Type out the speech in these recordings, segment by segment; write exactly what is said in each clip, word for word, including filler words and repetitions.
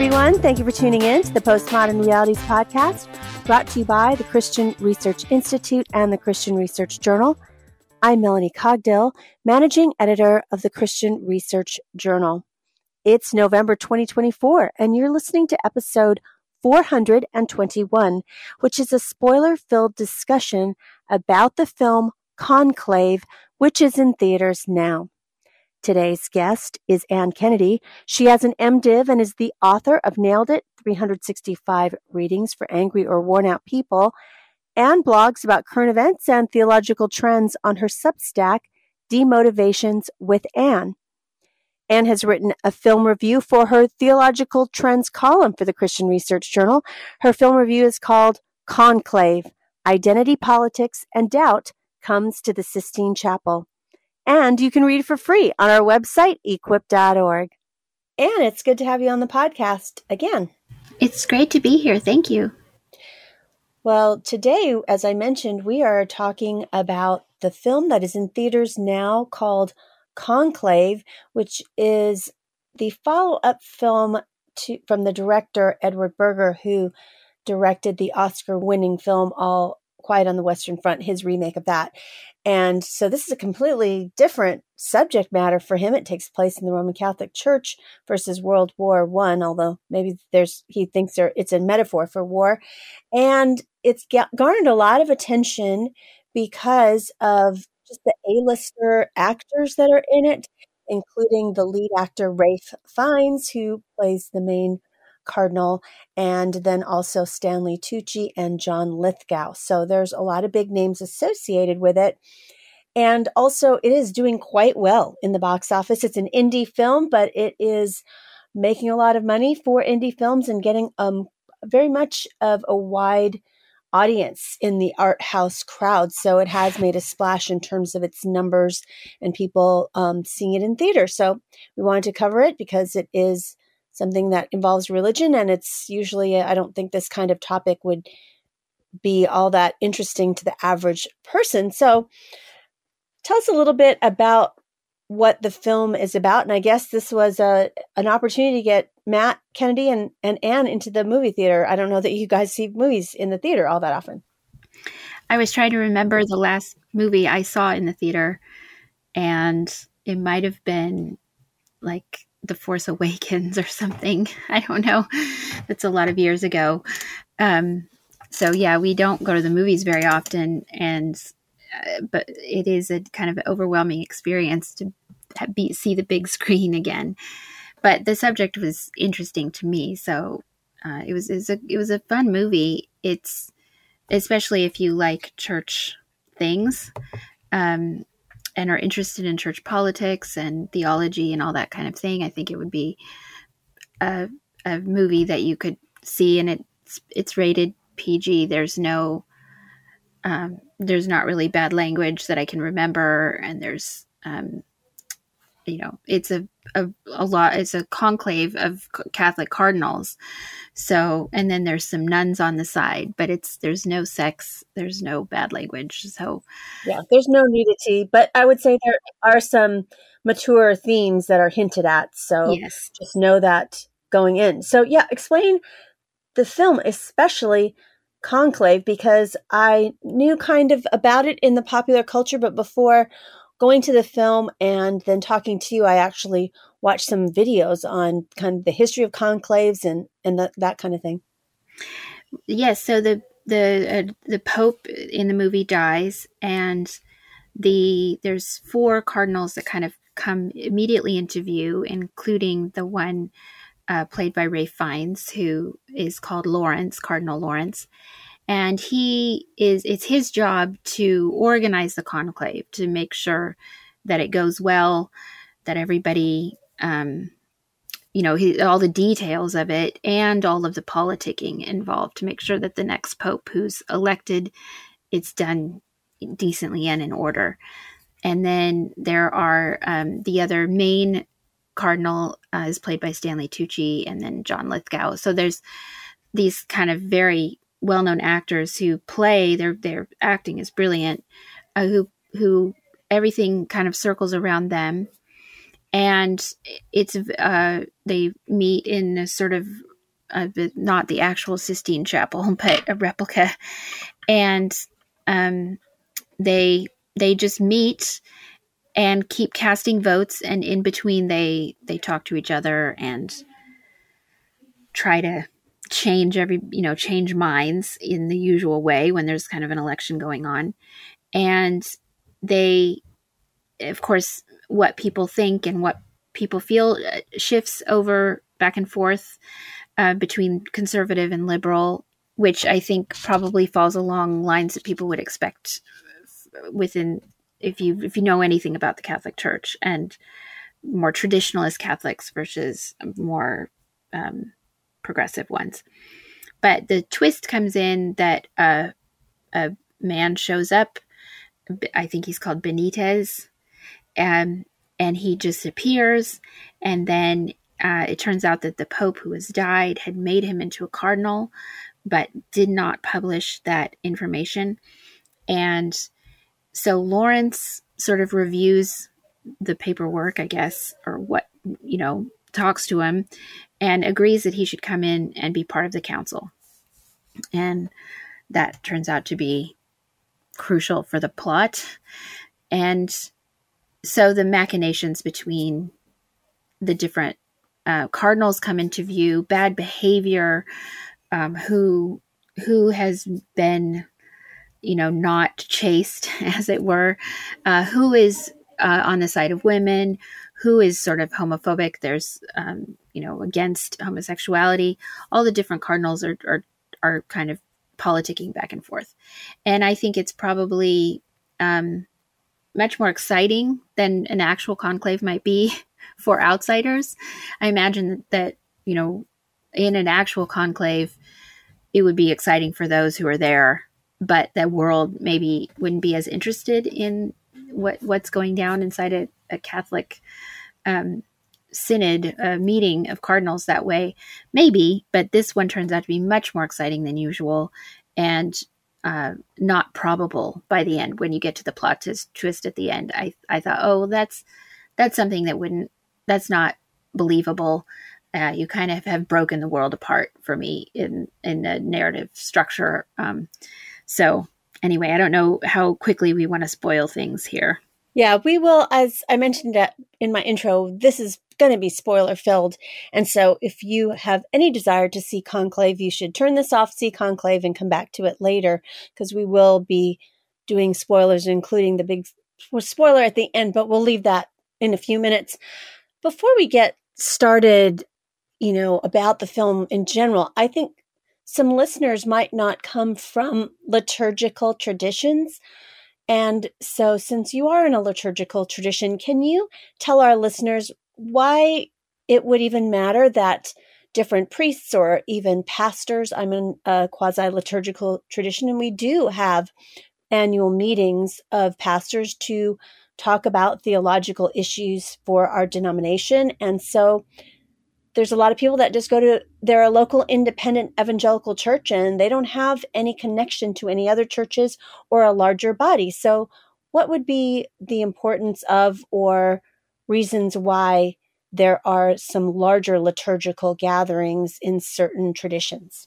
everyone. Thank you for tuning in to the Postmodern Realities podcast, brought to you by the Christian Research Institute and the Christian Research Journal. I'm Melanie Cogdill, managing editor of the Christian Research Journal. It's November twenty twenty-four, and you're listening to episode four hundred twenty-one, which is a spoiler-filled discussion about the film Conclave, which is in theaters now. Today's guest is Ann Kennedy. She has an MDiv and is the author of Nailed It, three hundred sixty-five Readings for Angry or Worn Out People, and blogs about current events and theological trends on her Substack, Demotivations with Ann. Ann has written a film review for her Theological Trends column for the Christian Research Journal. Her film review is called Conclave, Identity, Politics, and Doubt Comes to the Sistine Chapel. And you can read it for free on our website, equip dot org. Ann, it's good to have you on the podcast again. It's great to be here. Thank you. Well, today, as I mentioned, we are talking about the film that is in theaters now called Conclave, which is the follow-up film to, from the director Edward Berger, who directed the Oscar-winning film All Quiet on the Western Front, his remake of that. And so this is a completely different subject matter for him. It takes place in the Roman Catholic Church versus World War One, although maybe there's he thinks there it's a metaphor for war. And it's garnered a lot of attention because of just the A-lister actors that are in it, including the lead actor Ralph Fiennes, who plays the main cardinal, and then also Stanley Tucci and John Lithgow. So there's a lot of big names associated with it. And also it is doing quite well in the box office. It's an indie film, but it is making a lot of money for indie films and getting um very much of a wide audience in the art house crowd. So it has made a splash in terms of its numbers and people um, seeing it in theater. So we wanted to cover it because it is something that involves religion, and it's usually, I don't think this kind of topic would be all that interesting to the average person. So tell us a little bit about what the film is about. And I guess this was a an opportunity to get Matt Kennedy and, and Ann into the movie theater. I don't know that you guys see movies in the theater all that often. I was trying to remember the last movie I saw in the theater, and it might have been like The Force Awakens or something. I don't know. It's a lot of years ago. Um, so yeah, we don't go to the movies very often, and uh, but it is a kind of overwhelming experience to be, see the big screen again. But the subject was interesting to me, so uh, it was it was a it was a fun movie. It's especially if you like church things. Um, and are interested in church politics and theology and all that kind of thing, I think it would be a, a movie that you could see, and it's it's rated P G. There's no, um, there's not really bad language that I can remember, and there's, um, you know, it's a, a a lot. It's a conclave of Catholic cardinals, so and then there's some nuns on the side, but it's there's no sex, there's no bad language, so yeah, there's no nudity, but I would say there are some mature themes that are hinted at. So yes, just know that going in. So yeah, explain the film, especially Conclave, because I knew kind of about it in the popular culture, but before going to the film and then talking to you, I actually watched some videos on kind of the history of conclaves and, and the, that kind of thing. Yes. So the, the, uh, the Pope in the movie dies, and the, there's four cardinals that kind of come immediately into view, including the one uh, played by Ralph Fiennes, who is called Lawrence, Cardinal Lawrence. And he is, it's his job to organize the conclave, to make sure that it goes well, that everybody, um, you know, he, all the details of it and all of the politicking involved to make sure that the next pope who's elected, it's done decently and in order. And then there are um, the other main cardinal uh, is played by Stanley Tucci, and then John Lithgow. So there's these kind of very well-known actors who play, their their acting is brilliant, uh, who who everything kind of circles around them. And it's uh, they meet in a sort of uh, not the actual Sistine Chapel, but a replica. And um, they they just meet and keep casting votes, and in between they they talk to each other and try to change every you know change minds in the usual way when there's kind of an election going on. And they, of course, what people think and what people feel shifts over back and forth uh, between conservative and liberal, which I think probably falls along lines that people would expect within, if you if you know anything about the Catholic Church, and more traditionalist Catholics versus more um, progressive ones. But the twist comes in that uh, a man shows up. I think he's called Benitez, and and he just appears, and then uh, it turns out that the Pope who has died had made him into a cardinal, but did not publish that information. And so Lawrence sort of reviews the paperwork, I guess, or what, you know, talks to him and agrees that he should come in and be part of the council. And that turns out to be crucial for the plot. And so the machinations between the different uh, cardinals come into view, bad behavior, um, who who has been, you know, not chaste, as it were, uh, who is uh, on the side of women, who is sort of homophobic. There's, um, you know, against homosexuality. All the different cardinals are, are, are kind of politicking back and forth. And I think it's probably um, much more exciting than an actual conclave might be for outsiders. I imagine that, you know, in an actual conclave, it would be exciting for those who are there, but the world maybe wouldn't be as interested in what what's going down inside a, a Catholic um, synod uh, meeting of cardinals that way. Maybe, but this one turns out to be much more exciting than usual, and uh, not probable by the end. When you get to the plot twist, twist at the end, I I thought, oh, well, that's that's something that wouldn't that's not believable. Uh, you kind of have broken the world apart for me in in the narrative structure. Um, So anyway, I don't know how quickly we want to spoil things here. Yeah, we will. As I mentioned in my intro, this is going to be spoiler filled. And so if you have any desire to see Conclave, you should turn this off, see Conclave, and come back to it later, because we will be doing spoilers, including the big spoiler at the end, but we'll leave that in a few minutes. Before we get started, you know, about the film in general, I think some listeners might not come from liturgical traditions. And so since you are in a liturgical tradition, can you tell our listeners why it would even matter that different priests or even pastors, I'm in a quasi-liturgical tradition, and we do have annual meetings of pastors to talk about theological issues for our denomination. And so there's a lot of people that just go to their local independent evangelical church and they don't have any connection to any other churches or a larger body. So what would be the importance of or reasons why there are some larger liturgical gatherings in certain traditions?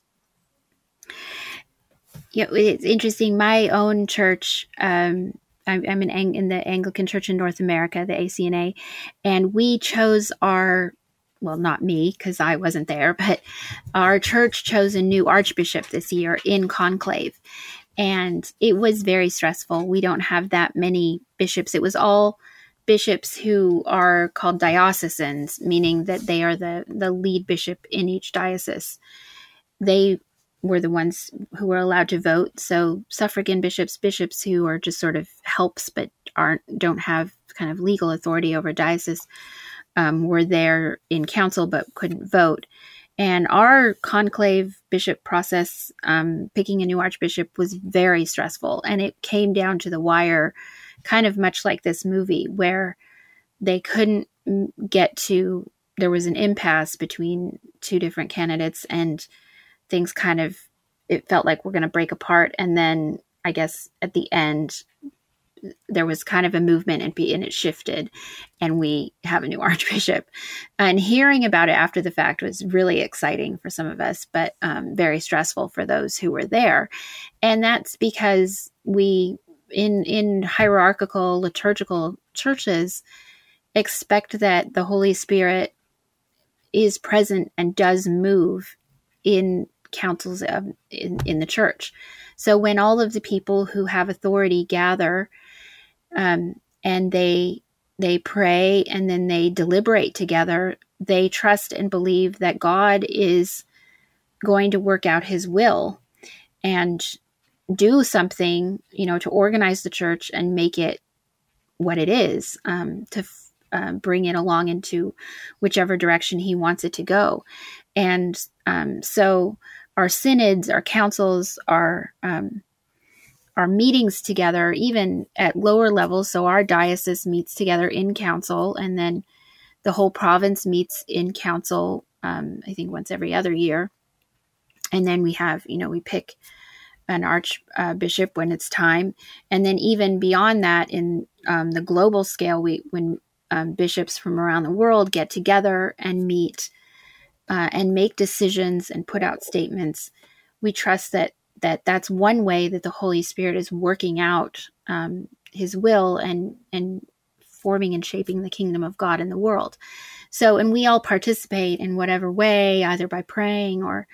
Yeah, it's interesting. My own church, um, I'm, I'm in, in the Anglican Church in North America, the A C N A, and we chose our well, not me, because I wasn't there, but our church chose a new archbishop this year in conclave. And it was very stressful. We don't have that many bishops. It was all bishops who are called diocesans, meaning that they are the, the lead bishop in each diocese. They were the ones who were allowed to vote. So suffragan bishops, bishops who are just sort of helps, but aren't don't have kind of legal authority over diocese, Um, were there in council but couldn't vote. And our conclave bishop process, um, picking a new archbishop, was very stressful. And it came down to the wire, kind of much like this movie, where they couldn't get to, there was an impasse between two different candidates, and things kind of, it felt like we're going to break apart. And then I guess at the end, there was kind of a movement and, be, and it shifted, and we have a new archbishop. And hearing about it after the fact was really exciting for some of us, but um, very stressful for those who were there. And that's because we, in in hierarchical liturgical churches, expect that the Holy Spirit is present and does move in councils of, in, in the church. So when all of the people who have authority gather, um, and they they pray and then they deliberate together, they trust and believe that God is going to work out his will and do something, you know, to organize the church and make it what it is, um, to uh, bring it along into whichever direction he wants it to go. And um, so our synods, our councils, our um, our meetings together, even at lower levels. So our diocese meets together in council, and then the whole province meets in council, um, I think once every other year. And then we have, you know, we pick an archbishop uh, when it's time. And then even beyond that, in um, the global scale, we when um, bishops from around the world get together and meet uh, and make decisions and put out statements, we trust that that that's one way that the Holy Spirit is working out um, his will and and forming and shaping the kingdom of God in the world. So, and we all participate in whatever way, either by praying or,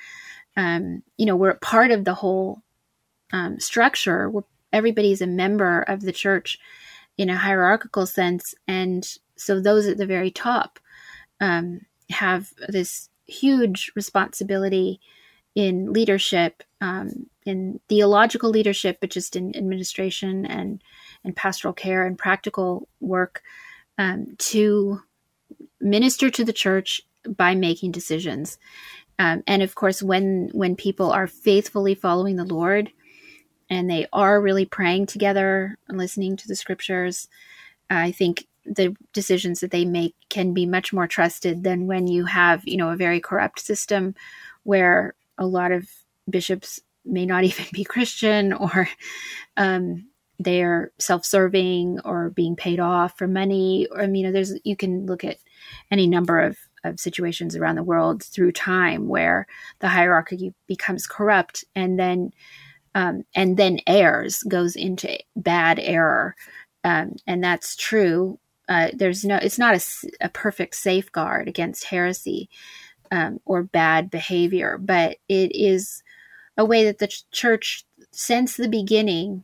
um, you know, we're part of the whole um, structure. We're, everybody's a member of the church in a hierarchical sense. And so those at the very top um, have this huge responsibility in leadership, um, in theological leadership, but just in administration and, and pastoral care and practical work, um, to minister to the church by making decisions. Um, and of course, when when people are faithfully following the Lord and they are really praying together and listening to the scriptures, I think the decisions that they make can be much more trusted than when you have, you know, a very corrupt system where a lot of bishops may not even be Christian, or um, they're self-serving or being paid off for money. Or, I mean, you know, there's, you can look at any number of, of situations around the world through time where the hierarchy becomes corrupt and then um, and then errs, goes into bad error. Um, and that's true. Uh, there's no, it's not a, a perfect safeguard against heresy um, or bad behavior, but it is a way that the ch- church, since the beginning,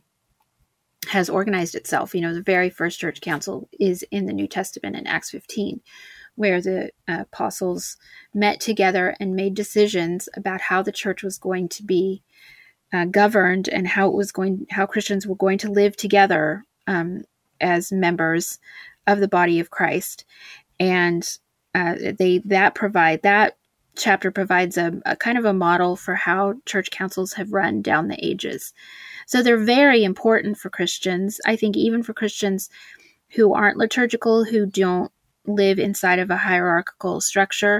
has organized itself. You know, the very first church council is in the New Testament in Acts fifteen, where the uh, apostles met together and made decisions about how the church was going to be uh, governed and how it was going, how Christians were going to live together um, as members of the body of Christ. And uh, they that provide that chapter provides a, a kind of a model for how church councils have run down the ages. So they're very important for Christians. I think even for Christians who aren't liturgical, who don't live inside of a hierarchical structure,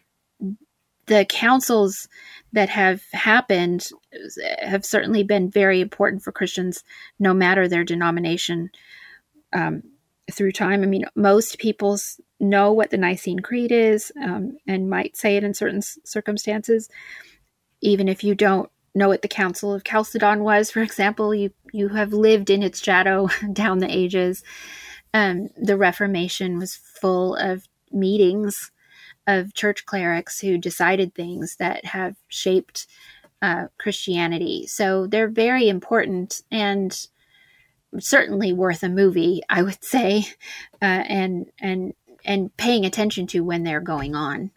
the councils that have happened have certainly been very important for Christians, no matter their denomination, um, through time. I mean, most people know what the Nicene Creed is, um, and might say it in certain circumstances. Even if you don't know what the Council of Chalcedon was, for example, you, you have lived in its shadow down the ages. Um, the Reformation was full of meetings of church clerics who decided things that have shaped uh, Christianity. So they're very important and certainly worth a movie, I would say, uh, and and and paying attention to when they're going on.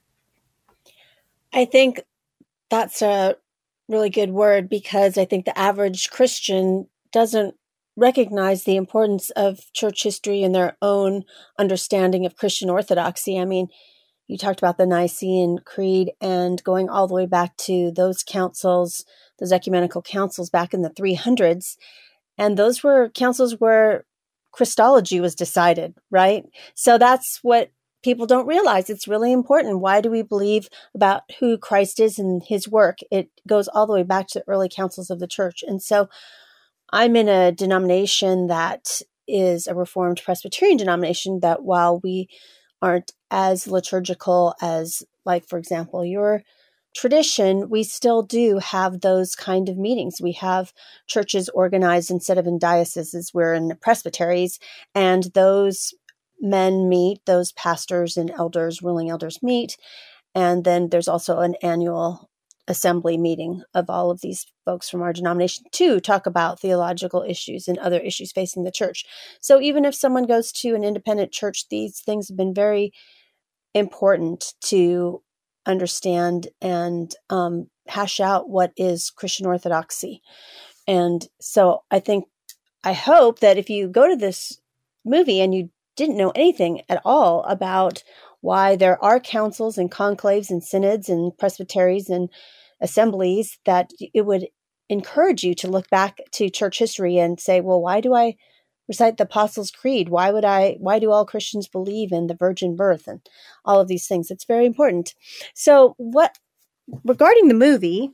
I think that's a really good word, because I think the average Christian doesn't recognize the importance of church history and their own understanding of Christian orthodoxy. I mean, you talked about the Nicene Creed and going all the way back to those councils, those ecumenical councils back in the three hundreds. And those were councils where Christology was decided, right? So that's what people don't realize. It's really important. Why do we believe about who Christ is and his work? It goes all the way back to the early councils of the church. And so I'm in a denomination that is a Reformed Presbyterian denomination, that while we aren't as liturgical as, like, for example, your tradition, we still do have those kind of meetings. We have churches organized instead of in dioceses, we're in presbyteries, and those men meet, those pastors and elders, ruling elders meet. And then there's also an annual assembly meeting of all of these folks from our denomination to talk about theological issues and other issues facing the church. So even if someone goes to an independent church, these things have been very important to understand and um, hash out what is Christian orthodoxy. And so I think, I hope that if you go to this movie and you didn't know anything at all about why there are councils and conclaves and synods and presbyteries and assemblies, that it would encourage you to look back to church history and say, well, why do I recite the Apostles' Creed? Why would I, why do all Christians believe in the virgin birth and all of these things? It's very important. So what, regarding the movie,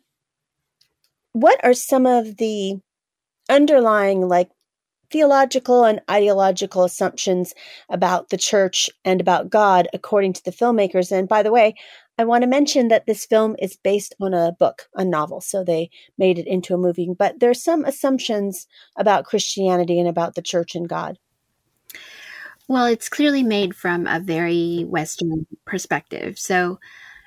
what are some of the underlying, like, theological and ideological assumptions about the church and about God, according to the filmmakers? And by the way, I want to mention that this film is based on a book, a novel, so they made it into a movie. But there's some assumptions about Christianity and about the church and God. Well, it's clearly made from a very Western perspective. So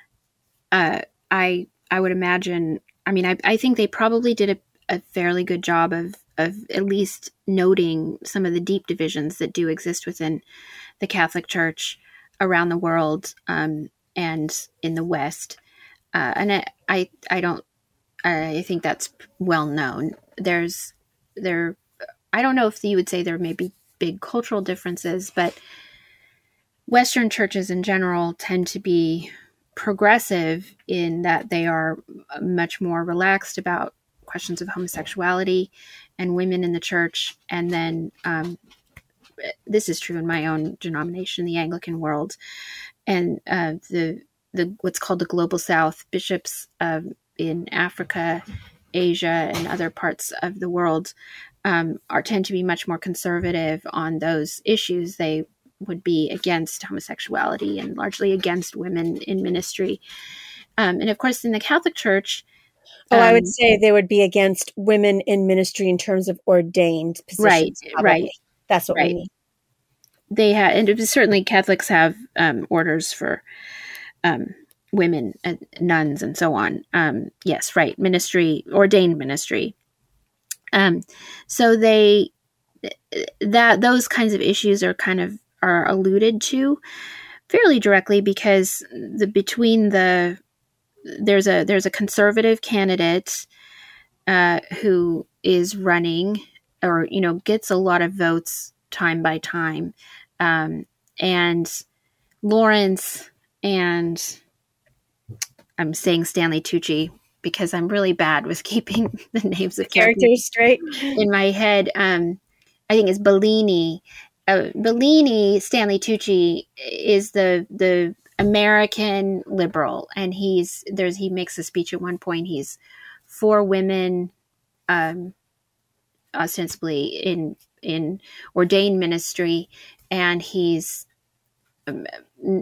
uh, I I would imagine, I mean, I, I think they probably did a, a fairly good job of of at least noting some of the deep divisions that do exist within the Catholic Church around the world, um, and in the West. Uh, and I, I, I don't, I think that's well known. There's, there, I don't know if you would say there may be big cultural differences, but Western churches in general tend to be progressive in that they are much more relaxed about questions of homosexuality and women in the church. And then um, this is true in my own denomination, the Anglican world, and uh, the the what's called the Global South. Bishops uh, in Africa, Asia, and other parts of the world um, are tend to be much more conservative on those issues. They would be against homosexuality and largely against women in ministry. Um, and of course, in the Catholic Church, Oh, um, I would say they would be against women in ministry in terms of ordained positions. Right, probably. right. That's what right. we mean. They have, and certainly Catholics have um, orders for um, women, uh, nuns, and so on. Um, yes, right. Ministry, ordained ministry. Um, so they that those kinds of issues are kind of are alluded to fairly directly because the between the there's a there's a conservative candidate uh, who is running, or you know gets a lot of votes time by time, um, and Lawrence and I'm saying Stanley Tucci because I'm really bad with keeping the names of Characters straight in my head. Um, I think it's Bellini. Uh, Bellini, Stanley Tucci is the the American liberal, and he's there's he makes a speech at one point. He's for women, um, ostensibly in in ordained ministry, and he's um, n-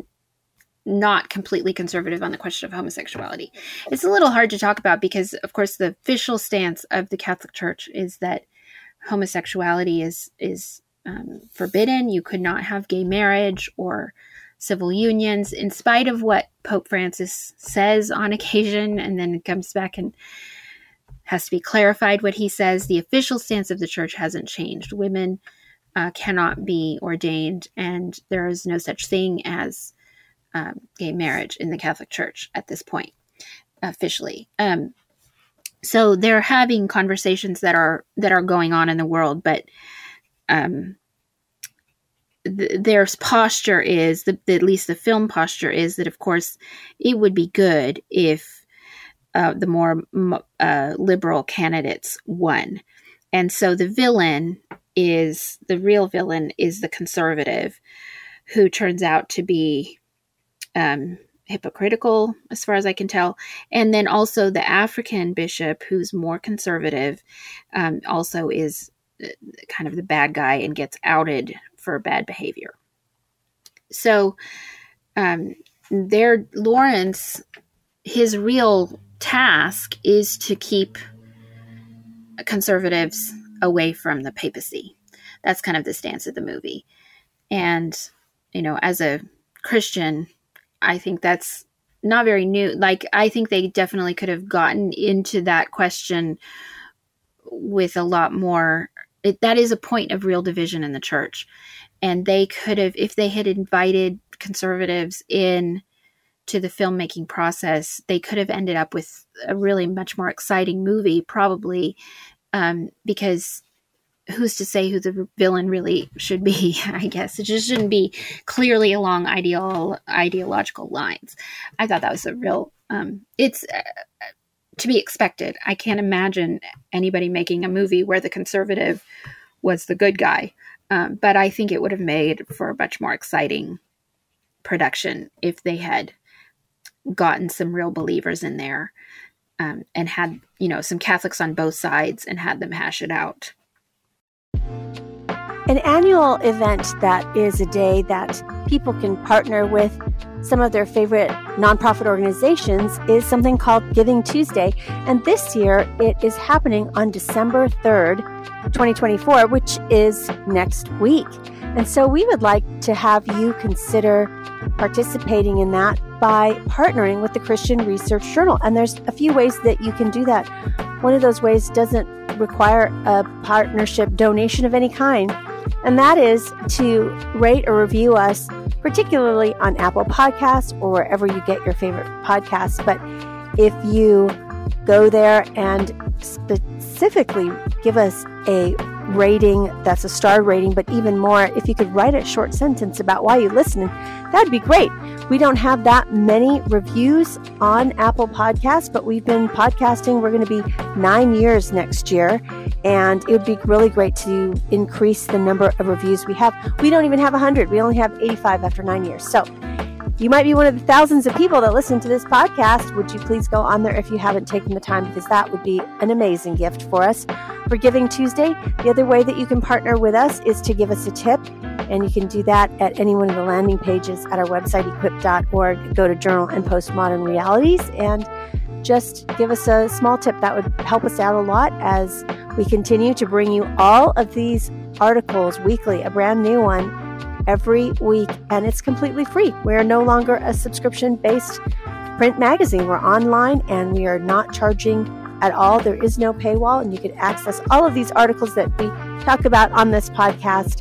not completely conservative on the question of homosexuality. It's a little hard to talk about because, of course, the official stance of the Catholic Church is that homosexuality is is um, forbidden. You could not have gay marriage or civil unions, in spite of what Pope Francis says on occasion, and then comes back and has to be clarified what he says. The official stance of the church hasn't changed. Women uh, cannot be ordained, and there is no such thing as um, gay marriage in the Catholic Church at this point, officially. Um, so they're having conversations that are that are going on in the world, but um, th- their posture is, the, at least the film posture is, that of course it would be good if uh, the more uh, liberal candidates won. And so the villain is, the real villain is the conservative, who turns out to be um, hypocritical, as far as I can tell. And then also the African bishop, who's more conservative, um, also is kind of the bad guy and gets outed for bad behavior. So um, there, Lawrence, his real task is to keep conservatives away from the papacy. That's kind of the stance of the movie. And, you know, as a Christian, I think that's not very new. Like, I think they definitely could have gotten into that question with a lot more. It, that is a point of real division in the church. And they could have, if they had invited conservatives in to the filmmaking process, they could have ended up with a really much more exciting movie, probably, um, because who's to say who the villain really should be? I guess it just shouldn't be clearly along ideal ideological lines. I thought that was a real. Um, it's uh, to be expected. I can't imagine anybody making a movie where the conservative was the good guy, um, but I think it would have made for a much more exciting production if they had gotten some real believers in there um, and had, you know, some Catholics on both sides and had them hash it out. An annual event that is a day that people can partner with some of their favorite nonprofit organizations is something called Giving Tuesday. And this year it is happening on December third, twenty twenty-four, which is next week. And so we would like to have you consider participating in that by partnering with the Christian Research Journal. And there's a few ways that you can do that. One of those ways doesn't require a partnership donation of any kind, and that is to rate or review us, particularly on Apple Podcasts or wherever you get your favorite podcasts. But if you go there and specifically give us a rating that's a star rating, but even more, if you could write a short sentence about why you listen, that'd be great. We don't have that many reviews on Apple Podcasts, but we've been podcasting. We're going to be nine years next year, and it would be really great to increase the number of reviews we have. We don't even have one hundred. We only have eighty-five after nine years. So you might be one of the thousands of people that listen to this podcast. Would you please go on there if you haven't taken the time, because that would be an amazing gift for us for Giving Tuesday. The other way that you can partner with us is to give us a tip, and you can do that at any one of the landing pages at our website, equip dot org. Go to Journal and Postmodern Realities and just give us a small tip. That would help us out a lot as we continue to bring you all of these articles weekly, a brand new one every week, and it's completely free. We are no longer a subscription-based print magazine. We're online, and we are not charging at all. There is no paywall, and you can access all of these articles that we talk about on this podcast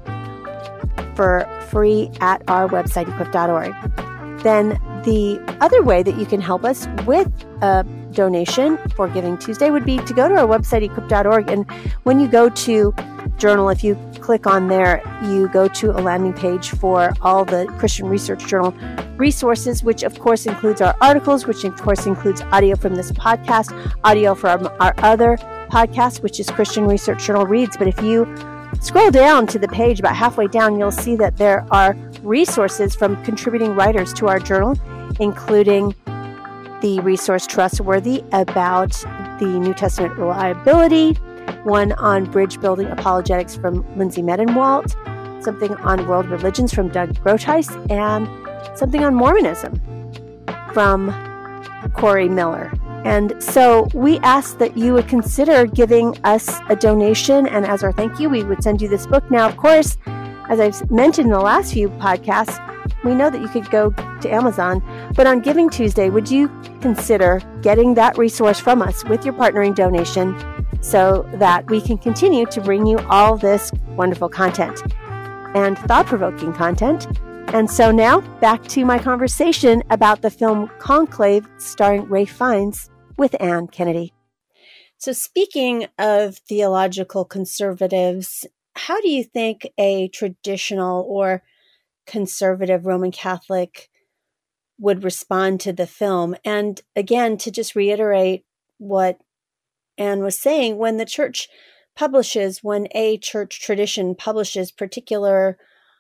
for free at our website, equip dot org. Then the other way that you can help us with a donation for Giving Tuesday would be to go to our website, equip dot org, and when you go to Journal, if you click on there, you go to a landing page for all the Christian Research Journal resources, which of course includes our articles, which of course includes audio from this podcast, audio from our other podcast, which is Christian Research Journal Reads. But if you scroll down to the page, about halfway down, you'll see that there are resources from contributing writers to our journal, including the resource Trustworthy about the New Testament reliability, one on bridge building apologetics from Lindsay Medenwalt, something on world religions from Doug Groothuis, and something on Mormonism from Corey Miller. And so we ask that you would consider giving us a donation, and as our thank you, we would send you this book. Now, of course, as I've mentioned in the last few podcasts, we know that you could go to Amazon, but on Giving Tuesday, would you consider getting that resource from us with your partnering donation so that we can continue to bring you all this wonderful content and thought-provoking content? And so now, back to my conversation about the film Conclave, starring Ralph Fiennes, with Ann Kennedy. So speaking of theological conservatives, how do you think a traditional or conservative Roman Catholic would respond to the film? And again, to just reiterate what Anne was saying, when the church publishes, when a church tradition publishes particular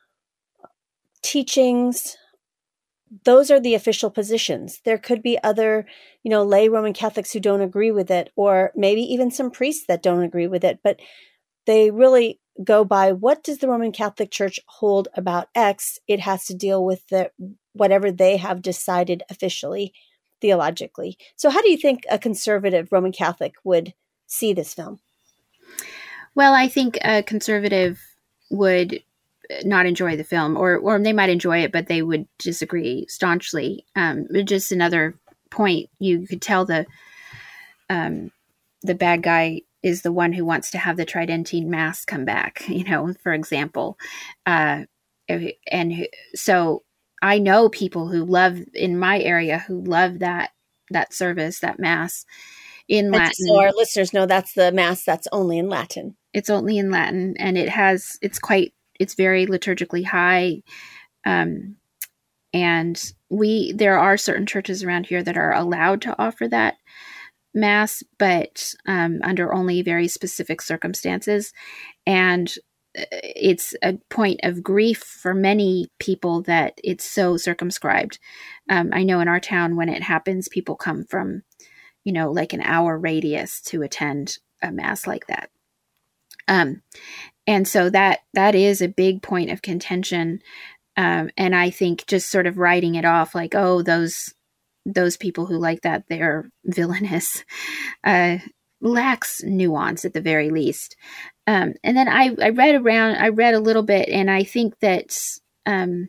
teachings, those are the official positions. There could be other, you know, lay Roman Catholics who don't agree with it, or maybe even some priests that don't agree with it. But they really go by, what does the Roman Catholic Church hold about X? It has to deal with the whatever they have decided officially, theologically. So how do you think a conservative Roman Catholic would see this film? Well, I think a conservative would not enjoy the film, or or they might enjoy it, but they would disagree staunchly. Um, just another point, you could tell the um, the bad guy is the one who wants to have the Tridentine Mass come back, you know, for example. Uh, and so I know people who love, in my area, who love that that service, that Mass in Latin. So our listeners know that's the Mass that's only in Latin. It's only in Latin, and it has, it's quite, it's very liturgically high. Um, and we, there are certain churches around here that are allowed to offer that Mass, but um, under only very specific circumstances. And it's a point of grief for many people that it's so circumscribed. Um, I know in our town, when it happens, people come from, you know, like an hour radius to attend a Mass like that. Um, and so that, that is a big point of contention. Um, and I think just sort of writing it off like, oh, those, those people who like that, they're villainous, uh, lacks nuance at the very least. Um, and then I, I read around, I read a little bit, and I think that, um,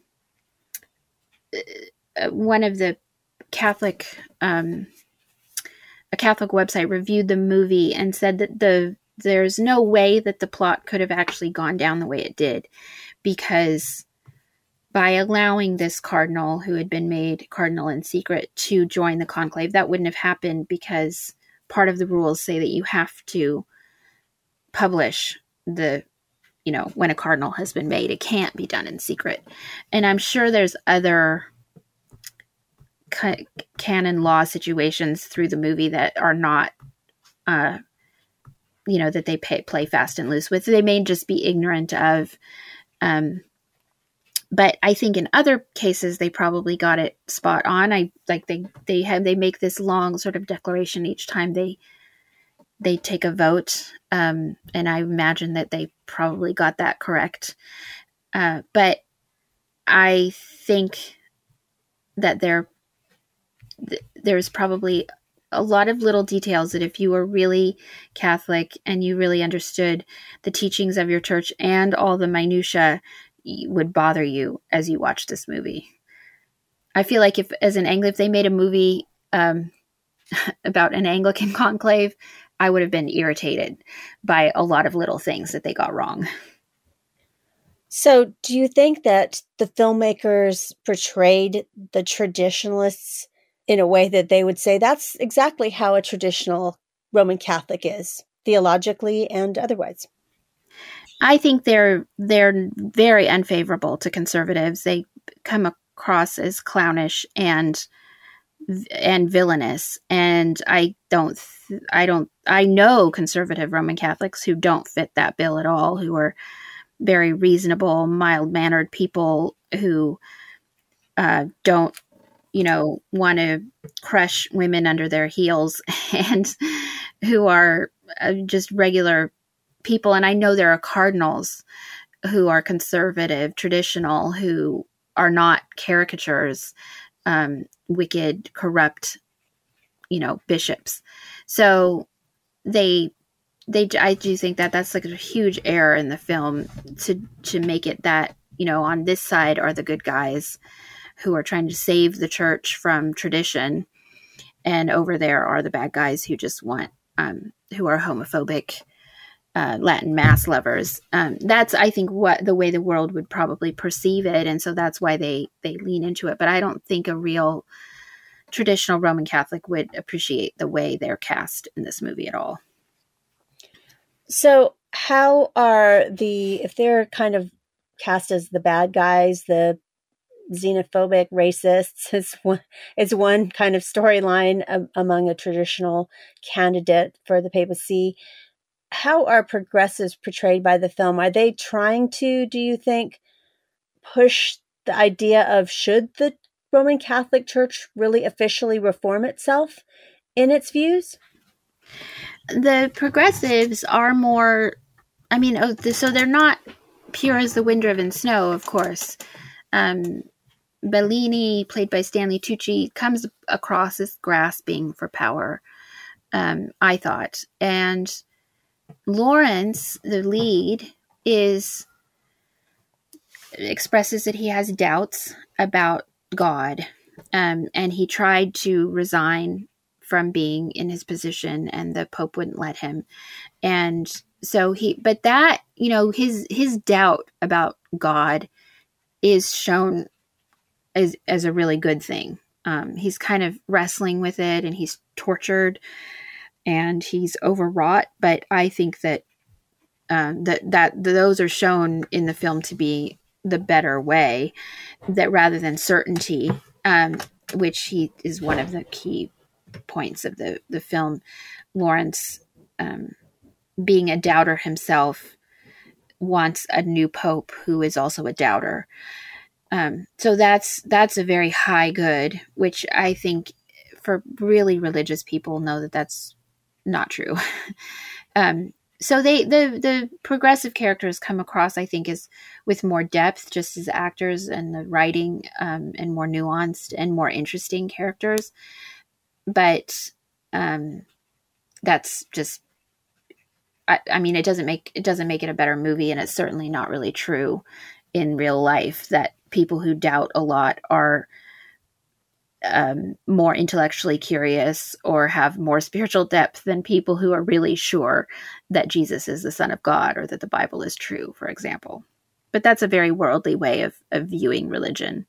one of the Catholic, um, a Catholic website reviewed the movie and said that the, there's no way that the plot could have actually gone down the way it did, because by allowing this cardinal who had been made cardinal in secret to join the conclave, that wouldn't have happened, because part of the rules say that you have to publish the, you know, when a cardinal has been made. It can't be done in secret. And I'm sure there's other ca- canon law situations through the movie that are not, uh, you know, that they pay, play fast and loose with. They may just be ignorant of. Um, but I think in other cases, they probably got it spot on. I like they, they have, they make this long sort of declaration each time they, they take a vote. Um, and I imagine that they probably got that correct. Uh, but I think that there, th- there's probably a lot of little details that if you were really Catholic and you really understood the teachings of your church and all the minutia, would bother you as you watch this movie. I feel like if, as an Anglican, if they made a movie um, about an Anglican conclave, I would have been irritated by a lot of little things that they got wrong. So do you think that the filmmakers portrayed the traditionalists in a way that they would say that's exactly how a traditional Roman Catholic is, theologically and otherwise? I think they're they're very unfavorable to conservatives. They come across as clownish and and villainous. And I don't I don't I know conservative Roman Catholics who don't fit that bill at all, who are very reasonable, mild-mannered people who uh, don't, you know, want to crush women under their heels, and who are uh, just regular people. And I know there are cardinals who are conservative, traditional, who are not caricatures, um, wicked, corrupt, you know, bishops. So they, they, I do think that that's like a huge error in the film to, to make it that, you know, on this side are the good guys who are trying to save the church from tradition, and over there are the bad guys who just want, um, who are homophobic, Uh, Latin Mass lovers. Um, that's, I think, what the way the world would probably perceive it. And so that's why they, they lean into it. But I don't think a real traditional Roman Catholic would appreciate the way they're cast in this movie at all. So how are the, if they're kind of cast as the bad guys, the xenophobic racists, is one, is one kind of storyline um, among a traditional candidate for the papacy. How are progressives portrayed by the film? Are they trying to, do you think, push the idea of should the Roman Catholic Church really officially reform itself in its views? The progressives are more I mean, oh, so they're not pure as the wind-driven snow, of course. Um, Bellini, played by Stanley Tucci, comes across as grasping for power, um, I thought. And Lawrence, the lead, is expresses that he has doubts about God, um, and he tried to resign from being in his position, and the Pope wouldn't let him. And so he, but that, you know, his his doubt about God is shown as as a really good thing. Um, he's kind of wrestling with it, and he's tortured, and he's overwrought. But I think that um, that that those are shown in the film to be the better way, that rather than certainty, um, which he is one of the key points of the the film. Lawrence, um, being a doubter himself, wants a new pope who is also a doubter. Um, so that's that's a very high good, which I think for really religious people know that that's not true. um, so they the the progressive characters come across, I think, as with more depth, just as actors, and the writing, um, and more nuanced and more interesting characters. But um, that's just, I, I mean, it doesn't make it doesn't make it a better movie, and it's certainly not really true in real life that people who doubt a lot are um, more intellectually curious or have more spiritual depth than people who are really sure that Jesus is the Son of God or that the Bible is true, for example. But that's a very worldly way of, of viewing religion.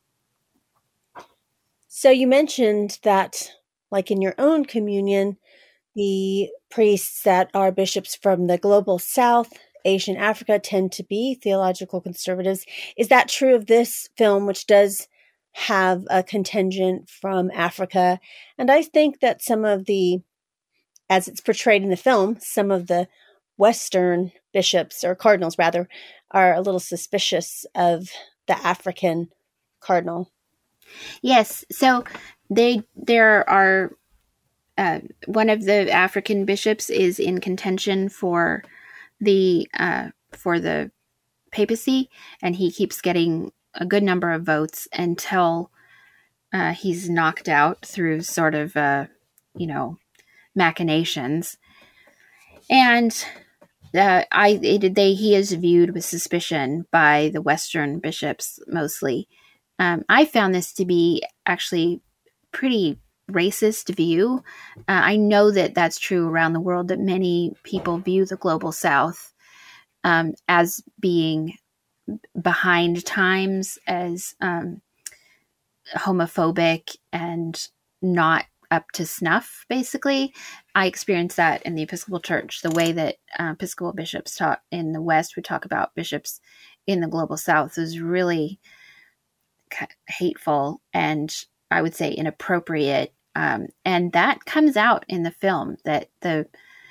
So you mentioned that, like in your own communion, the priests that are bishops from the global South, Asia, and Africa tend to be theological conservatives. Is that true of this film, which does have a contingent from Africa? And I think that some of the, as it's portrayed in the film, some of the Western bishops, or cardinals rather, are a little suspicious of the African cardinal. Yes. So they there are uh, one of the African bishops is in contention for the uh, for the papacy, and he keeps getting a good number of votes until uh, he's knocked out through sort of uh, you know machinations. And uh, I it, they he is viewed with suspicion by the Western bishops mostly. Um, I found this to be actually pretty racist view. Uh, I know that that's true around the world, that many people view the global South um, as being behind times, as um, homophobic and not up to snuff, basically. I experienced that in the Episcopal Church, the way that uh, Episcopal bishops talk in the West would talk about bishops in the global South was really hateful and, I would say, inappropriate. Um, and that comes out in the film, that the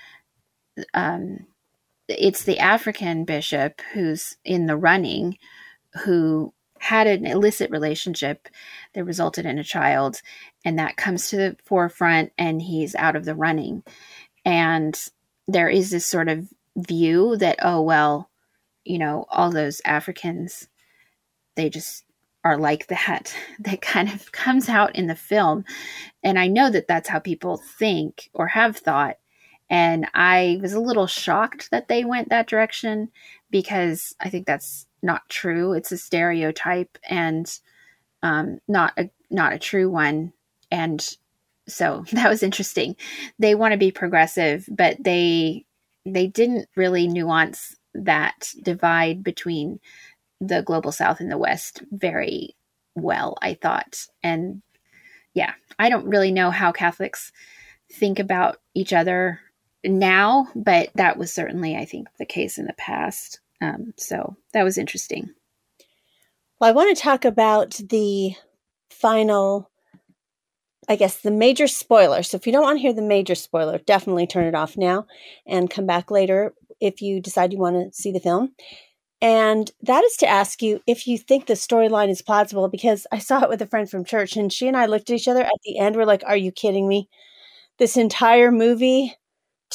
um, it's the African bishop who's in the running, who had an illicit relationship that resulted in a child, and that comes to the forefront, and he's out of the running. And there is this sort of view that, oh, well, you know, all those Africans, they just are like that. That kind of comes out in the film. And I know that that's how people think or have thought. And I was a little shocked that they went that direction, because I think that's not true. It's a stereotype, and um, not a not a true one. And so that was interesting. They want to be progressive, but they they didn't really nuance that divide between the global South and the West very well, I thought. And yeah, I don't really know how Catholics think about each other now, but that was certainly, I think, the case in the past. Um, so that was interesting. Well, I want to talk about the final, I guess, the major spoiler. So if you don't want to hear the major spoiler, definitely turn it off now and come back later if you decide you want to see the film. And that is to ask you if you think the storyline is plausible, because I saw it with a friend from church, and she and I looked at each other at the end. We're like, are you kidding me? This entire movie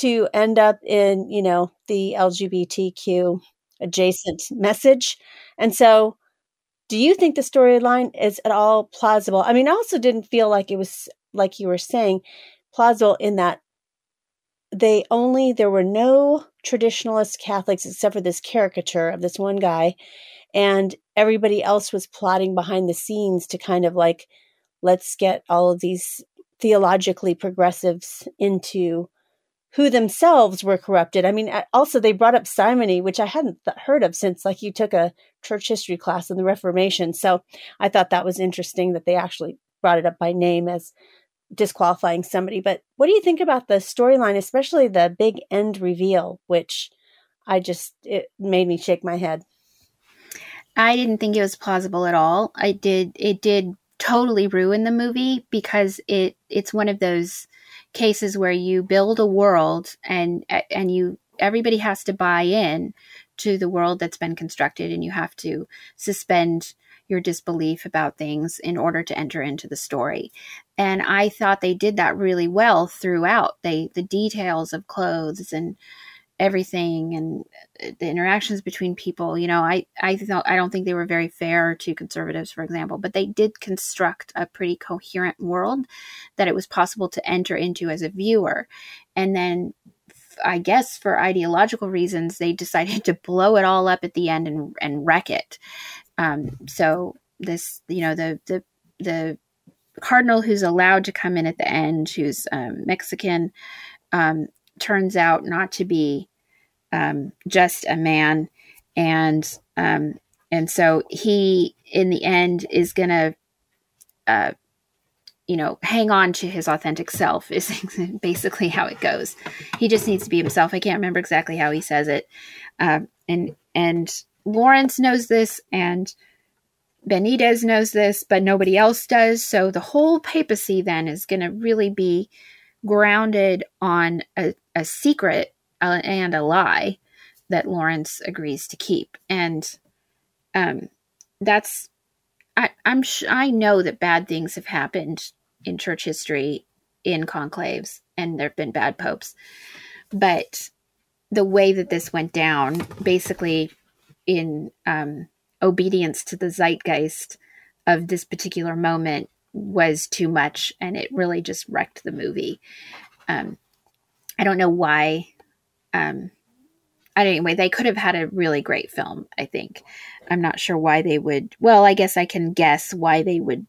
to end up in, you know, the L G B T Q adjacent message. And so do you think the storyline is at all plausible? I mean, I also didn't feel like it was, like you were saying, plausible in that they only, there were no traditionalist Catholics except for this caricature of this one guy. And everybody else was plotting behind the scenes to kind of like, let's get all of these theologically progressives into who themselves were corrupted. I mean, also they brought up simony, which I hadn't th- heard of since like you took a church history class in the Reformation. So I thought that was interesting that they actually brought it up by name as disqualifying somebody. But what do you think about the storyline, especially the big end reveal, which I just, it made me shake my head. I didn't think it was plausible at all. I did, it did totally ruin the movie because it, it's one of those cases where you build a world and, and you, everybody has to buy in to the world that's been constructed, and you have to suspend your disbelief about things in order to enter into the story. And I thought they did that really well throughout. They, the details of clothes and everything and the interactions between people, you know, I, I thought, I don't think they were very fair to conservatives, for example, but they did construct a pretty coherent world that it was possible to enter into as a viewer. And then I guess for ideological reasons, they decided to blow it all up at the end and, and wreck it. Um, so this, you know, the, the, the cardinal who's allowed to come in at the end, who's um, Mexican, um, turns out not to be um, just a man. And, um, and so he, in the end, is going to, uh, you know, hang on to his authentic self is basically how it goes. He just needs to be himself. I can't remember exactly how he says it. Uh, and, and Lawrence knows this, and Benitez knows this, but nobody else does. So the whole papacy then is going to really be grounded on a, a secret uh, and a lie that Lawrence agrees to keep. And um, that's, I, I'm sh- I know that bad things have happened in church history in conclaves, and there have been bad popes. But the way that this went down, basically in um, obedience to the zeitgeist of this particular moment, was too much, and it really just wrecked the movie. Um, I don't know why. Um, anyway, they could have had a really great film, I think. I'm not sure why they would. Well, I guess I can guess why they would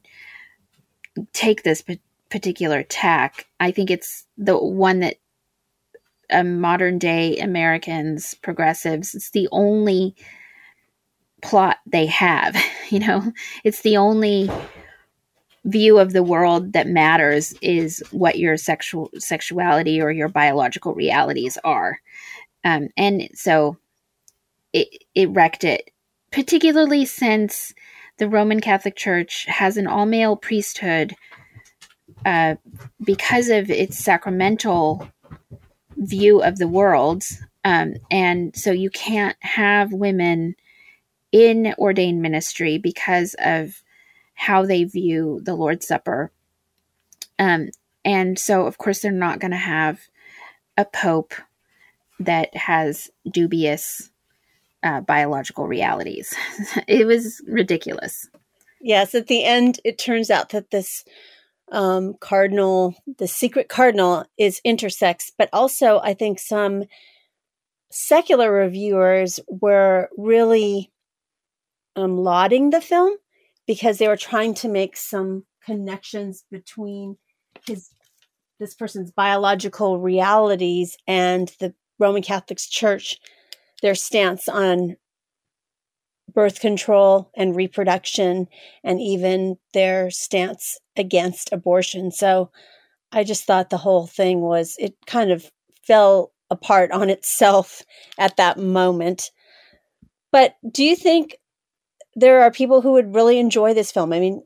take this p- particular tack. I think it's the one that um, modern day Americans, progressives, it's the only plot they have. You know, it's the only view of the world that matters is what your sexual sexuality or your biological realities are. Um, and so it, it wrecked it, particularly since the Roman Catholic Church has an all-male priesthood uh, because of its sacramental view of the world. Um, and so you can't have women in ordained ministry because of how they view the Lord's Supper. Um, and so, of course, they're not going to have a pope that has dubious uh, biological realities. It was ridiculous. Yes, at the end, it turns out that this um, cardinal, the secret cardinal, is intersex, but also I think some secular reviewers were really um, lauding the film because they were trying to make some connections between his this person's biological realities and the Roman Catholic Church, their stance on birth control and reproduction, and even their stance against abortion. So I just thought the whole thing was, it kind of fell apart on itself at that moment. But do you think there are people who would really enjoy this film? I mean,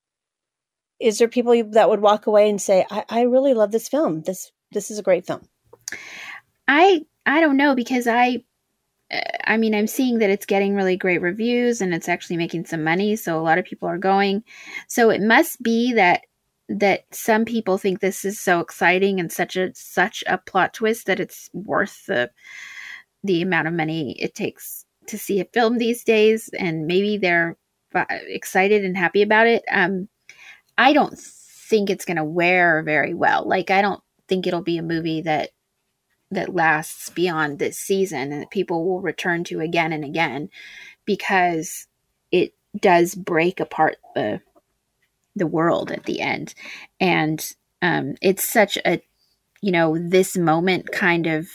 is there people that would walk away and say, I, I really love this film. This, this is a great film. I, I don't know, because I, I mean, I'm seeing that it's getting really great reviews and it's actually making some money. So a lot of people are going. So it must be that that some people think this is so exciting and such a such a plot twist that it's worth the the amount of money it takes to see a film these days, and maybe they're uh, excited and happy about it. Um, I don't think it's going to wear very well. Like, I don't think it'll be a movie that that lasts beyond this season and that people will return to again and again, because it does break apart the the world at the end. And um, it's such a, you know, this moment kind of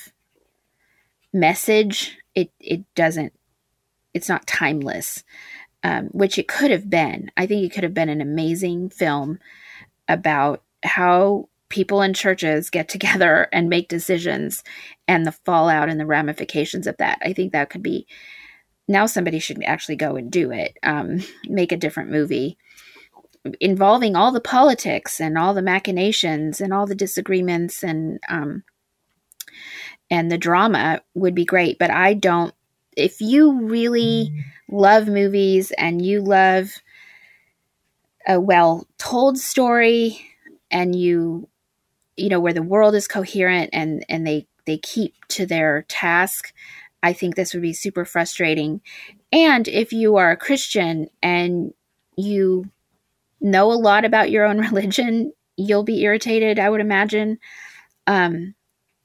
message. It, it doesn't, it's not timeless, um, which it could have been. I think it could have been an amazing film about how people in churches get together and make decisions and the fallout and the ramifications of that. I think that could be, now somebody should actually go and do it, um, make a different movie involving all the politics and all the machinations and all the disagreements and um, and the drama would be great. But I don't, if you really love movies and you love a well-told story, and you, you know, where the world is coherent and, and they, they keep to their task, I think this would be super frustrating. And if you are a Christian and you know a lot about your own religion, you'll be irritated, I would imagine. Um,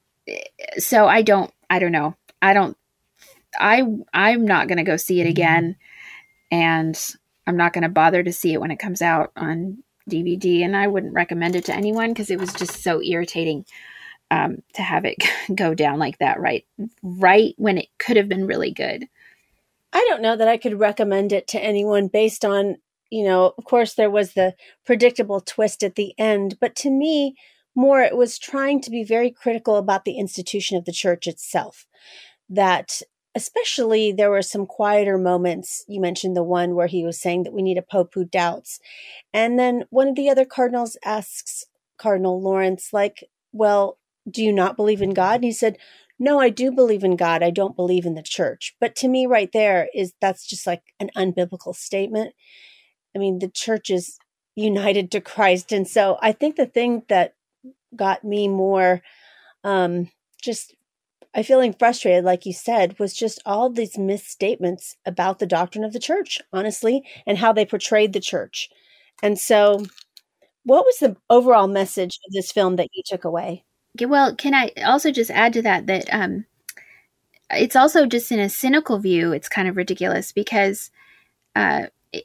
so I don't, I don't know. I don't, I, I'm not going to go see it again. And I'm not going to bother to see it when it comes out on D V D. And I wouldn't recommend it to anyone because it was just so irritating um, to have it go down like that, right? Right when it could have been really good. I don't know that I could recommend it to anyone based on, you know, of course there was the predictable twist at the end, but to me, more it was trying to be very critical about the institution of the church itself. That especially there were some quieter moments. You mentioned the one where he was saying that we need a pope who doubts. And then one of the other cardinals asks Cardinal Lawrence, like, well, do you not believe in God? And he said, no, I do believe in God. I don't believe in the church. But to me right there is, that's just like an unbiblical statement. I mean, the church is united to Christ. And so I think the thing that got me more um, just, I feeling frustrated, like you said, was just all these misstatements about the doctrine of the church, honestly, and how they portrayed the church. And so what was the overall message of this film that you took away? Well, can I also just add to that, that um, it's also just in a cynical view, it's kind of ridiculous because uh,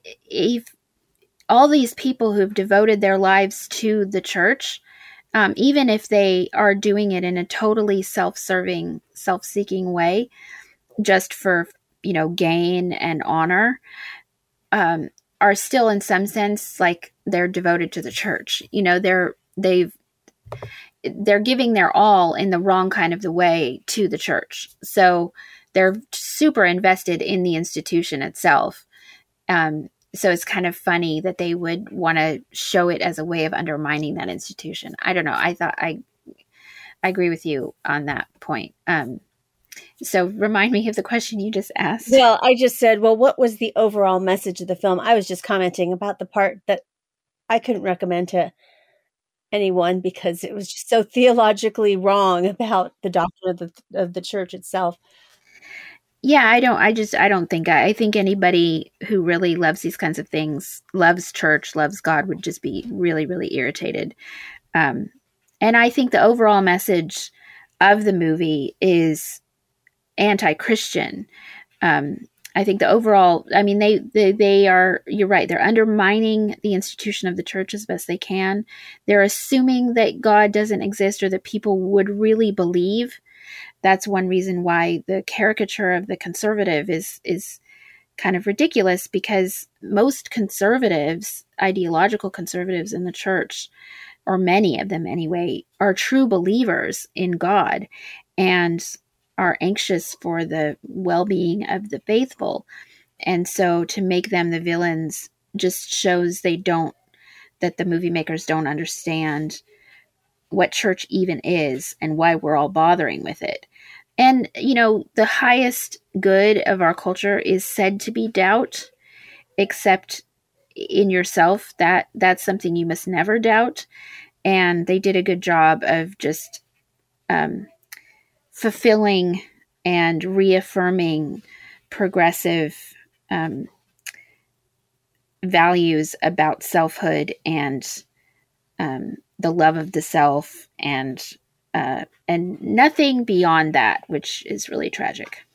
if all these people who've devoted their lives to the church, um, even if they are doing it in a totally self-serving, self-seeking way, just for, you know, gain and honor, um, are still in some sense like they're devoted to the church. You know, they're they've they're giving their all in the wrong kind of the way to the church. So they're super invested in the institution itself. Um, so it's kind of funny that they would want to show it as a way of undermining that institution. I don't know. I thought I, I agree with you on that point. Um, so remind me of the question you just asked. Well, I just said, well, what was the overall message of the film? I was just commenting about the part that I couldn't recommend to anyone because it was just so theologically wrong about the doctrine of the, of the church itself. Yeah, I don't, I just, I don't think, I, I think anybody who really loves these kinds of things, loves church, loves God, would just be really, really irritated. Um, and I think the overall message of the movie is anti-Christian. Um, I think the overall, I mean, they, they, they are, you're right. They're undermining the institution of the church as best they can. They're assuming that God doesn't exist or that people would really believe. That's one reason why the caricature of the conservative is, is kind of ridiculous, because most conservatives, ideological conservatives in the church, or many of them anyway, are true believers in God and are anxious for the well-being of the faithful. And so to make them the villains just shows they don't, that the movie makers don't understand what church even is and why we're all bothering with it. And, you know, the highest good of our culture is said to be doubt, except in yourself, that that's something you must never doubt. And they did a good job of just um, fulfilling and reaffirming progressive um, values about selfhood and um, the love of the self, and uh, and nothing beyond that, which is really tragic.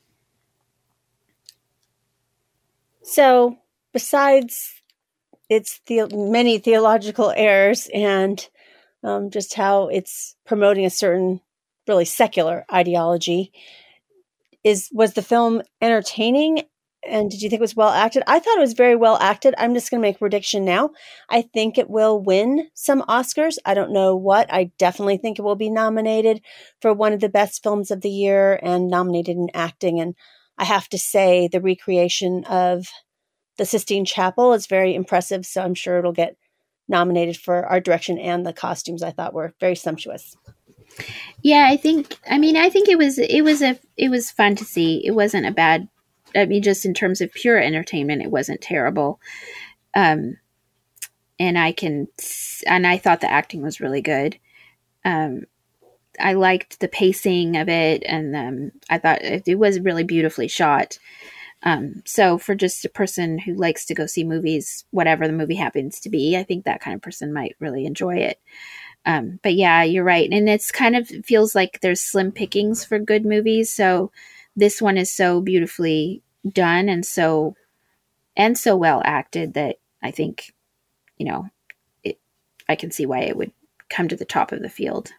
So, besides its the many theological errors and um, just how it's promoting a certain really secular ideology, is was the film entertaining? And did you think it was well acted? I thought it was very well acted. I'm just going to make a prediction now. I think it will win some Oscars. I don't know what. I definitely think it will be nominated for one of the best films of the year and nominated in acting. And I have to say the recreation of the Sistine Chapel is very impressive. So I'm sure it'll get nominated for art direction, and the costumes I thought were very sumptuous. Yeah, I think, I mean, I think it was, it was a, it was fun to see. It wasn't a bad, I mean, just in terms of pure entertainment, it wasn't terrible. Um, and I can, and I thought the acting was really good. Um, I liked the pacing of it, and um, I thought it, it was really beautifully shot. Um, so for just a person who likes to go see movies, whatever the movie happens to be, I think that kind of person might really enjoy it. Um, but yeah, you're right. And it's kind of it feels like there's slim pickings for good movies. So this one is so beautifully done and so, and so well acted that I think, you know, it, I can see why it would come to the top of the field.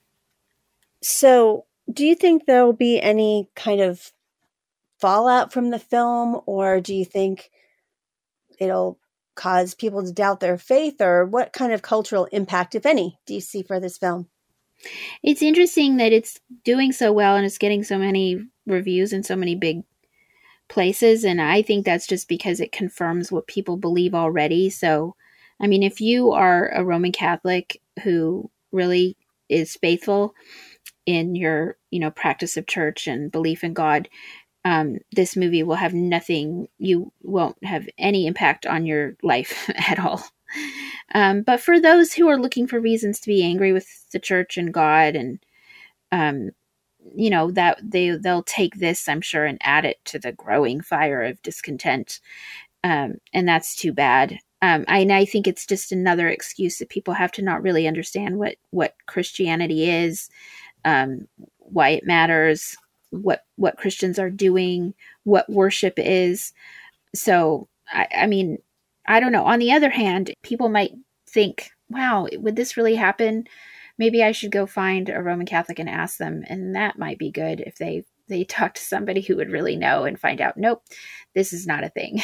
So do you think there will be any kind of fallout from the film, or do you think it'll cause people to doubt their faith, or what kind of cultural impact, if any, do you see for this film? It's interesting that it's doing so well and it's getting so many reviews in so many big places. And I think that's just because it confirms what people believe already. So, I mean, if you are a Roman Catholic who really is faithful in your, you know, practice of church and belief in God, um, this movie will have nothing, you won't have any impact on your life at all. Um, but for those who are looking for reasons to be angry with the church and God, and, um, you know, that they, they'll take this, I'm sure, and add it to the growing fire of discontent. Um, and that's too bad. Um, I, and I think it's just another excuse that people have to not really understand what, what Christianity is, um, why it matters, what what Christians are doing, what worship is. So, I, I mean, I don't know. On the other hand, people might think, wow, would this really happen? Maybe I should go find a Roman Catholic and ask them. And that might be good if they, they talk to somebody who would really know and find out, nope, this is not a thing.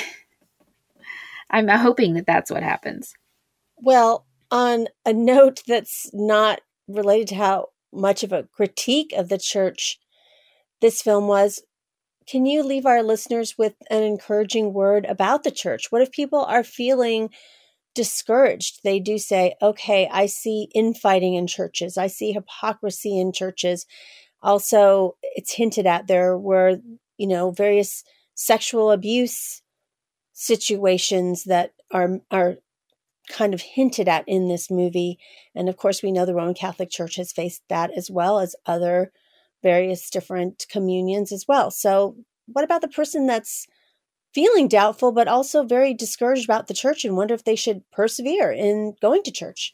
I'm hoping that that's what happens. Well, on a note that's not related to how much of a critique of the church this film was, can you leave our listeners with an encouraging word about the church? What if people are feeling discouraged? They do say, okay, I see infighting in churches. I see hypocrisy in churches. Also, it's hinted at there were, you know, various sexual abuse situations that are, are kind of hinted at in this movie. And of course, we know the Roman Catholic Church has faced that, as well as other various different communions as well. So what about the person that's feeling doubtful, but also very discouraged about the church and wonder if they should persevere in going to church?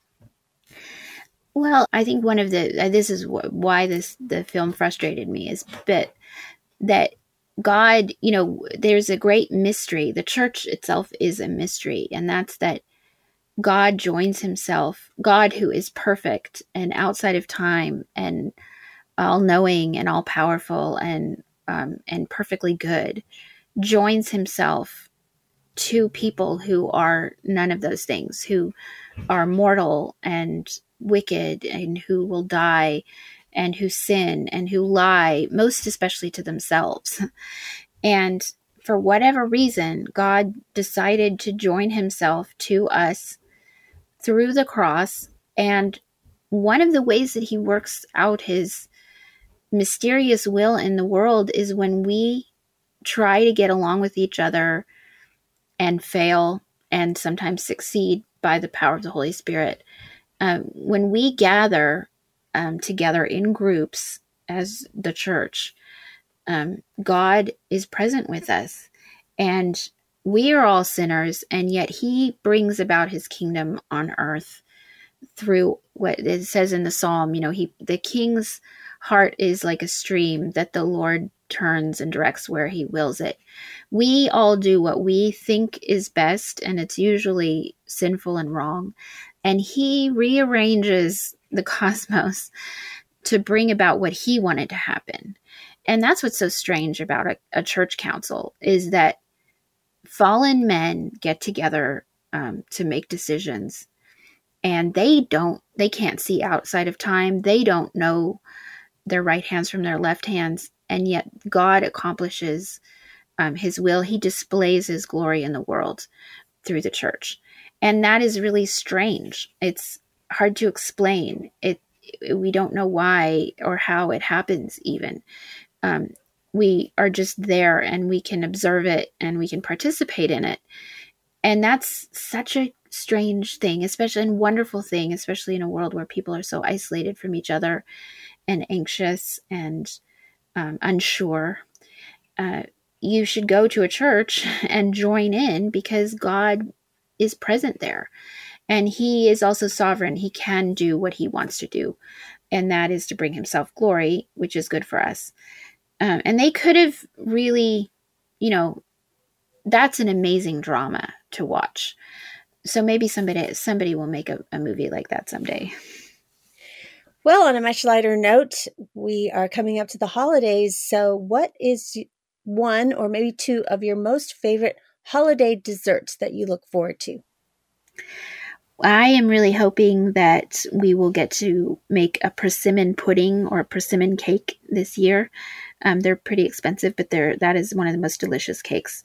Well, I think one of the, this is wh- why this, the film frustrated me, is that, that God, you know, there's a great mystery. The church itself is a mystery. And that's that God joins himself, God who is perfect and outside of time and all-knowing and all-powerful and um, and perfectly good, joins himself to people who are none of those things, who are mortal and wicked and who will die and who sin and who lie, most especially to themselves. And for whatever reason, God decided to join himself to us through the cross. And one of the ways that he works out his mysterious will in the world is when we try to get along with each other and fail and sometimes succeed by the power of the Holy Spirit. Um, when we gather um, together in groups as the church, um, God is present with us, and we are all sinners, and yet he brings about his kingdom on earth through what it says in the Psalm. You know, he, the king's heart is like a stream that the Lord turns and directs where he wills it. We all do what we think is best, and it's usually sinful and wrong. And he rearranges the cosmos to bring about what he wanted to happen. And that's what's so strange about a, a church council, is that fallen men get together um, to make decisions, and they don't, they can't see outside of time. They don't know their right hands from their left hands. And yet God accomplishes um, his will. He displays his glory in the world through the church. And that is really strange. It's hard to explain. It, we don't know why or how it happens even. Um, we are just there, and we can observe it, and we can participate in it. And that's such a strange thing, especially and wonderful thing, especially in a world where people are so isolated from each other and anxious and um, unsure. Uh, you should go to a church and join in, because God is present there, and he is also sovereign. He can do what he wants to do, and that is to bring himself glory, which is good for us. Um, and they could have really, you know, that's an amazing drama to watch. So maybe somebody somebody will make a, a movie like that someday. Well, on a much lighter note, we are coming up to the holidays. So what is one or maybe two of your most favorite holiday desserts that you look forward to? I am really hoping that we will get to make a persimmon pudding or a persimmon cake this year. Um, they're pretty expensive, but they're that is one of the most delicious cakes.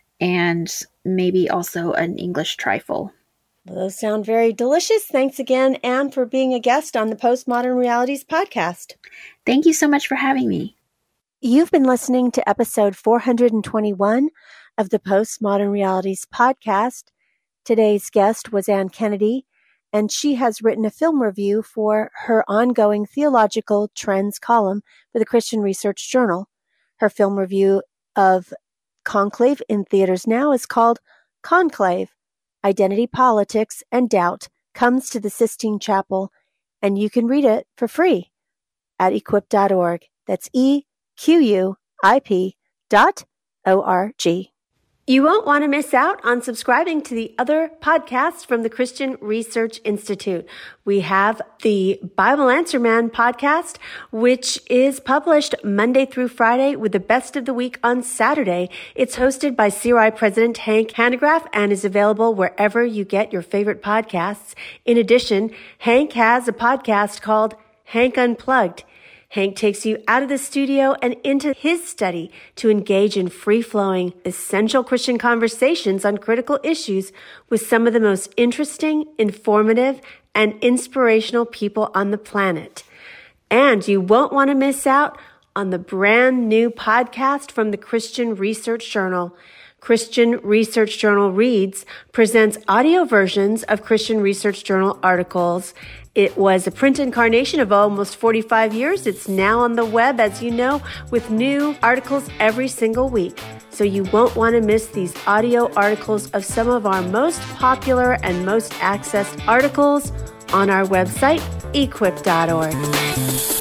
And maybe also an English trifle. Well, those sound very delicious. Thanks again, Anne, for being a guest on the Postmodern Realities podcast. Thank you so much for having me. You've been listening to episode four hundred twenty-one of the Postmodern Realities podcast. Today's guest was Anne Kennedy, and she has written a film review for her ongoing Theological Trends column for the Christian Research Journal. Her film review of Conclave in theaters now is called Conclave, Identity, Politics, and Doubt Comes to the Sistine Chapel, and you can read it for free at equip dot org. That's E Q U I P dot O R G. You won't want to miss out on subscribing to the other podcasts from the Christian Research Institute. We have the Bible Answer Man podcast, which is published Monday through Friday with the best of the week on Saturday. It's hosted by C R I President Hank Hanegraaff and is available wherever you get your favorite podcasts. In addition, Hank has a podcast called Hank Unplugged. Hank takes you out of the studio and into his study to engage in free-flowing, essential Christian conversations on critical issues with some of the most interesting, informative, and inspirational people on the planet. And you won't want to miss out on the brand new podcast from the Christian Research Journal. Christian Research Journal Reads presents audio versions of Christian Research Journal articles. It was a print incarnation of almost forty-five years. It's now on the web, as you know, with new articles every single week. So you won't want to miss these audio articles of some of our most popular and most accessed articles on our website, equip dot org.